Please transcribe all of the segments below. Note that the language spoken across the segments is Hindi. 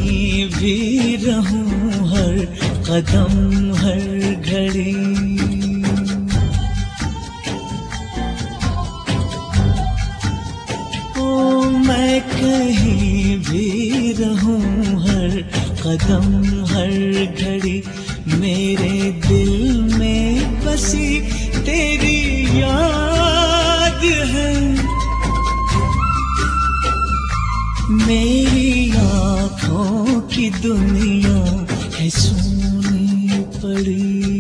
कहीं भी रहूं हर कदम हर घड़ी, ओ मैं कहीं भी रहूं हर कदम हर घड़ी, मेरे दिल में बसी तेरी याद है। मेरी आँखों की दुनिया है सोनी पड़ी,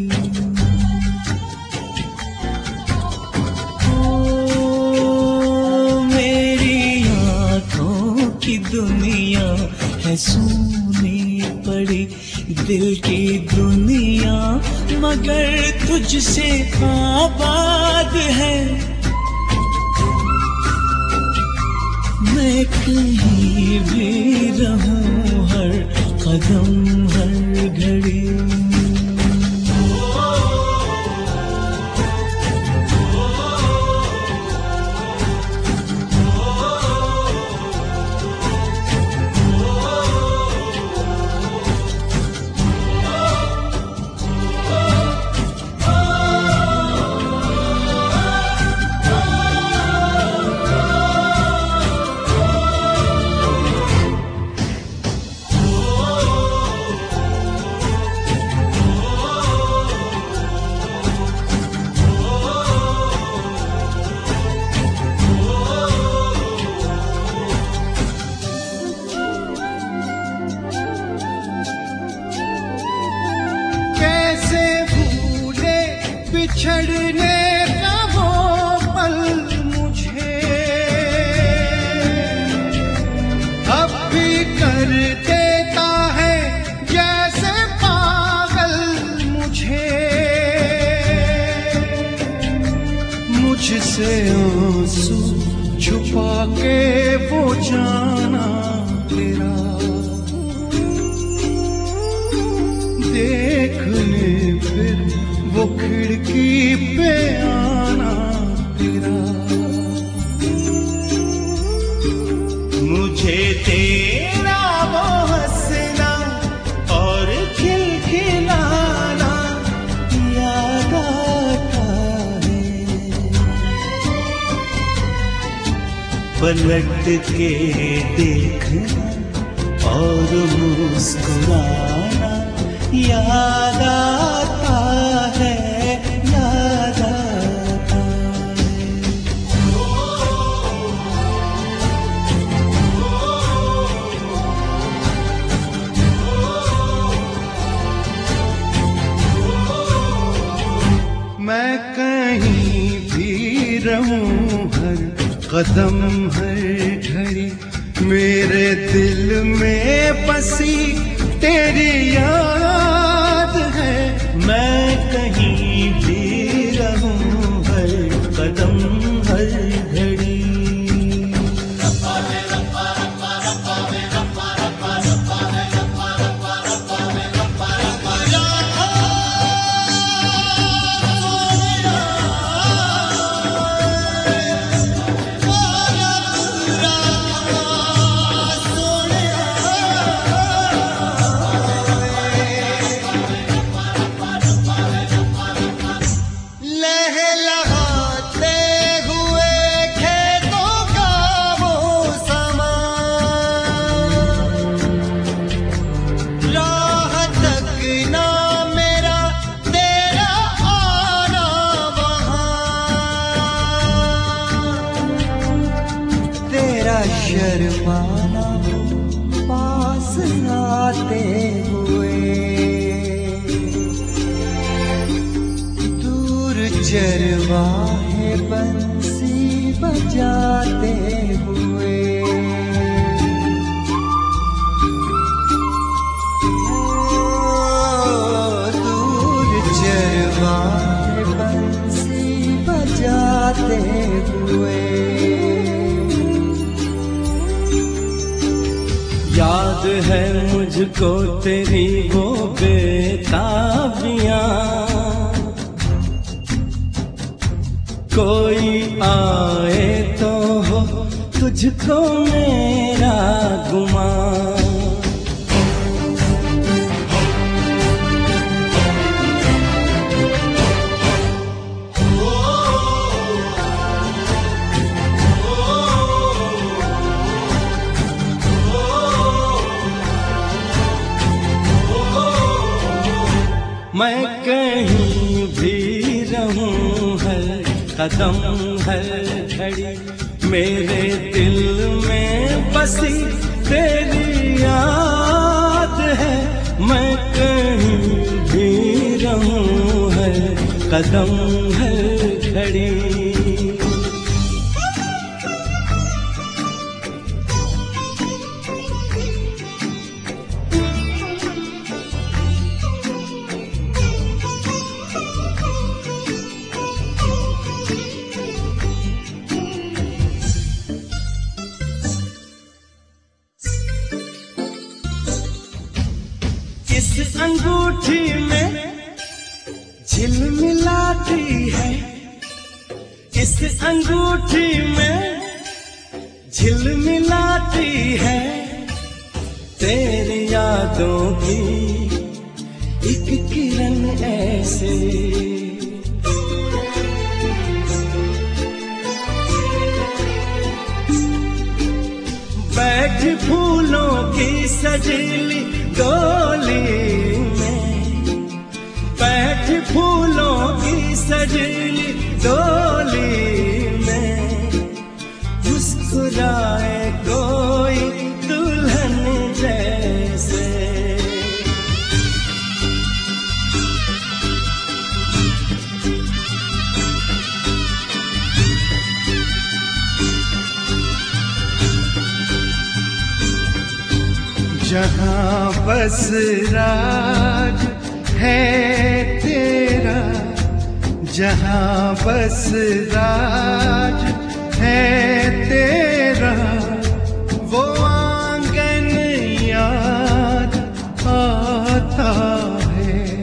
ओ मेरी आँखों की दुनिया है सोनी पड़ी, दिल की दुनिया मगर तुझसे आबाद है। मैं कहीं भी रहूं हर कदम हर घड़ी, बिछड़ने का वो पल मुझे अब भी कर देता है जैसे पागल मुझे, मुझसे आंसू छुपा के वो जाना तेरा, देखने फिर वो खिड़की पे आना तेरा, मुझे तेरा वो हंसना और खिलखिलाना याद आता है। पलट के देखना और मुस्कुराना याद आता है, याद आता है। मैं कहीं भी रहूं हर कदम हर घड़ी, मेरे दिल में बसी तेरी याद है। मैं कहीं भी रहूं हर कदम हर घड़ी, शर्माना पास आते हुए, दूर चरवाहे बंसी बजाते हुए, दूर चरवाहे बंसी बजाते हुए। याद है मुझको तेरी वो बेताबियां, कोई आए तो हो तुझको मेरा गुमान, मैं कहीं भी रहूं हर कदम हर घड़ी मेरे दिल में बसी तेरी याद है। मैं कहीं भी रहूं हर कदम हर घड़ी। इस अंगूठी में झिलमिलाती है, इस अंगूठी में झिलमिलाती है तेरी यादों की एक किरण ऐसे। बैठ फूलों की सजीली डोली में, बैठ फूलों की सजीली डोली में मुस्कुराए कोई दुल्हन जैसे। जहाँ बस राज है तेरा, जहाँ बस राज है तेरा, वो आंगन याद आता है।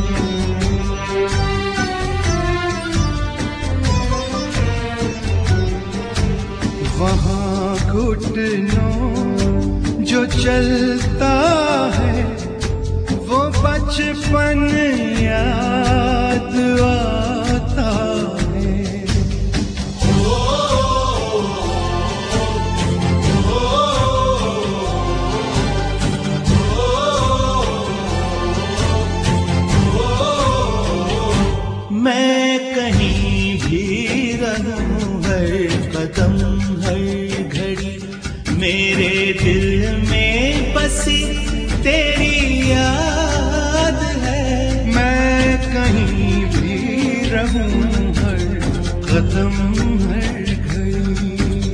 वहाँ घुटनों जो चलता है वो बचपन याद आता है। मैं कहीं भी रहूं हर कदम हर घड़ी मेरे दिल में बसी तेरी याद है। मैं कहीं भी रहूं हर कदम हर घड़ी।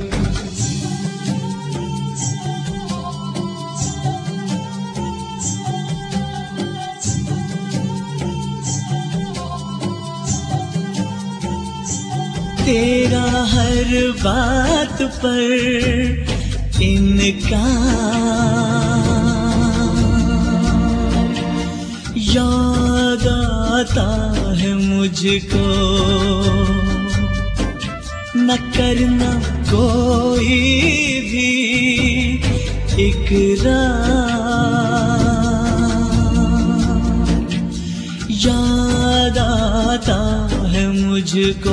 तेरा हर बात पर इनकार याद आता है मुझको, न करना कोई भी इकरार। याद आता है मुझको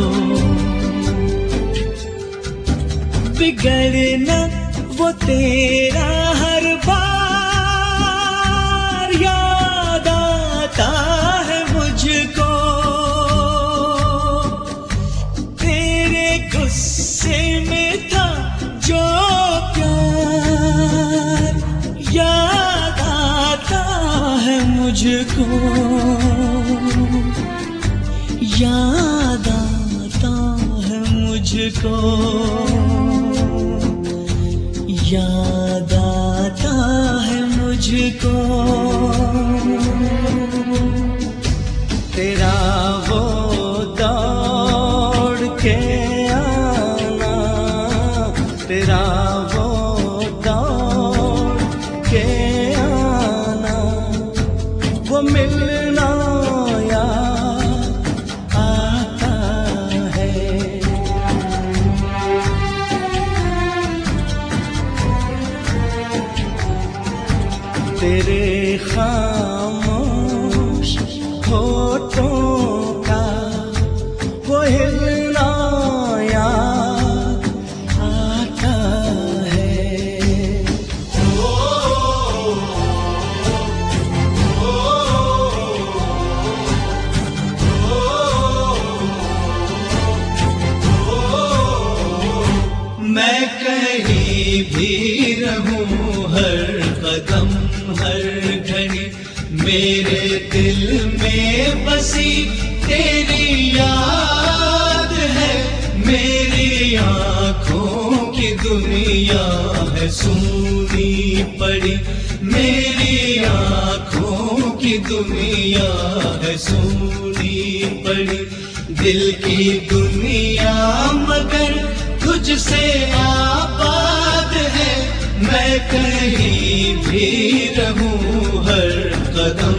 बिगड़ना वो तेरा हर बार। याद आता है मुझको तेरे गुस्से में था जो प्यार। याद आता है मुझको, याद आता है मुझको, याद आता है मुझको। तेरा वो दौड़ के आना, तेरा वो दौड़ के आना, वो मिलना याद आता है। तेरे खामोश होठों का वो हिलना याद आता है। कदम हर घड़ी मेरे दिल में बसी तेरी याद है। मेरी आँखों की दुनिया है सूनी पड़ी, मेरी आँखों की दुनिया है सूनी पड़ी। दिल की दुनिया मगर तुझसे आबाद है, मैं कहीं भी रहूं हर कदम